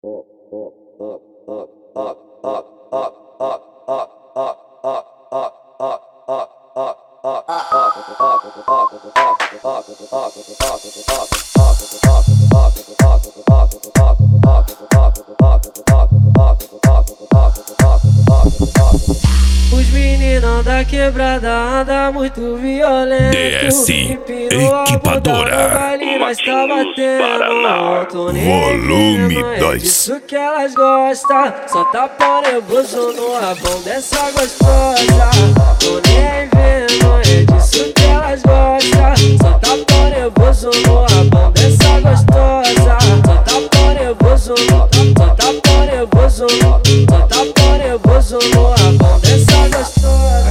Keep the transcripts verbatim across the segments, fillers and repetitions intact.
Os meninão da quebrada anda muito violento. D S Equipadora. Mas tá batendo. Volume dois. Isso que elas gostam. Só tá pau nervoso no rabão dessa gostosa. Tô nem vendo, é disso que elas gostam. Só tá pau nervoso no rabão dessa gostosa. Só tá pau nervoso no, só tá pau nervoso no, só tá pau nervoso no rabão dessa gostosa.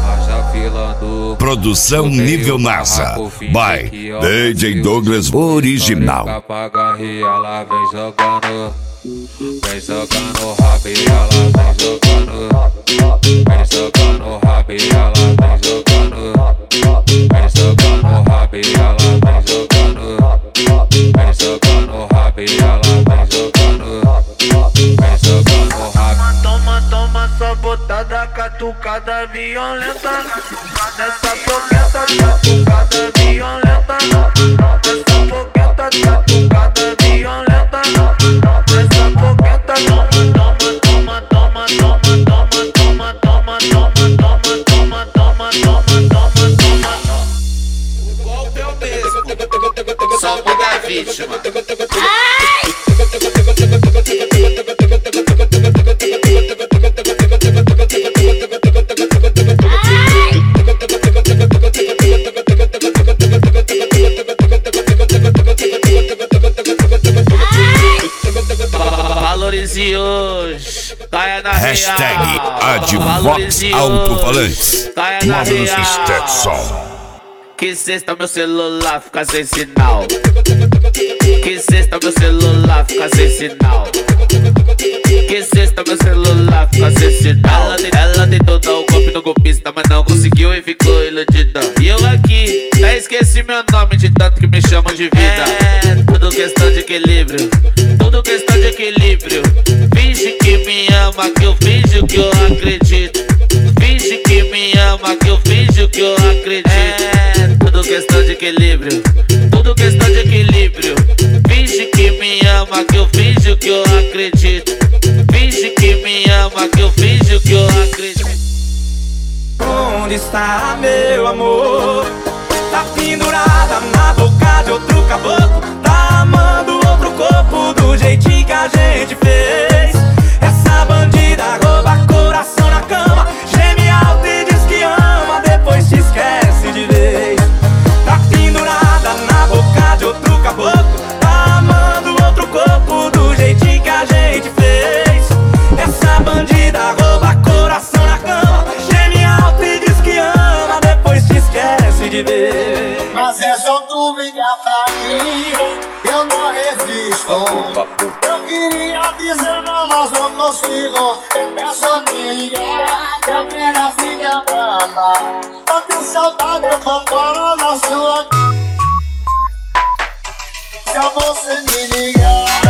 Produção nível NASA by D J Douglas Original. Ela vem jogando, vem jogando rabo e ela vem jogando, vem jogando rabo e ela vem jogando, vem jogando rabo e ela vem jogando, vem jogando rabo e ela vem jogando, vem jogando rabo. Toma, toma, só botada, catucada violenta. Nessa boqueta, catucada violenta. Nessa boqueta, catucada violenta. Nessa boqueta, toma, toma, toma, toma, toma, toma, toma, toma, toma, toma, toma, toma, toma, toma. O golpe é o mesmo, só muda a vítima. Valorize hoje, caia na Hashtag real. Advox Alto-Falantes. Caia na Módulos real. Stetson. Que sexta meu celular fica sem sinal. Que sexta meu celular fica sem sinal. Que sexta meu celular fica sem sinal. Ela, ela tentou dar o golpe no golpista, mas não conseguiu e ficou iludida. E eu aqui, até esqueci meu nome de tanto que me chamam de vida. É, tudo questão de equilíbrio, tudo questão de equilíbrio. Finge que me ama, que eu finjo que eu acredito. Finge que me ama, que eu finjo que eu acredito. É, tudo questão de equilíbrio, tudo questão de equilíbrio. Finge que me ama, que eu finjo que eu acredito. Finge que me ama, que eu finjo que eu acredito. Onde está meu amor? Tá pendurada na boca de outro caboclo. Tá amando outro corpo do jeitinho que a gente fez. Essa bandida rouba coração na cama, geme alto e diz que ama, depois se esquece de vez. Tá pendurada na boca de outro caboclo. Tá amando outro corpo do jeitinho que a gente fez. Essa bandida rouba coração na cama, geme alto e diz que ama, depois se esquece de ver. Mas é só tu ligar pra mim, eu não resisto. Eu queria dizer não, mas não consigo. É só me ligar, que a pena fica brava. Tô com saudade, eu tô fora da sua. Se você me ligar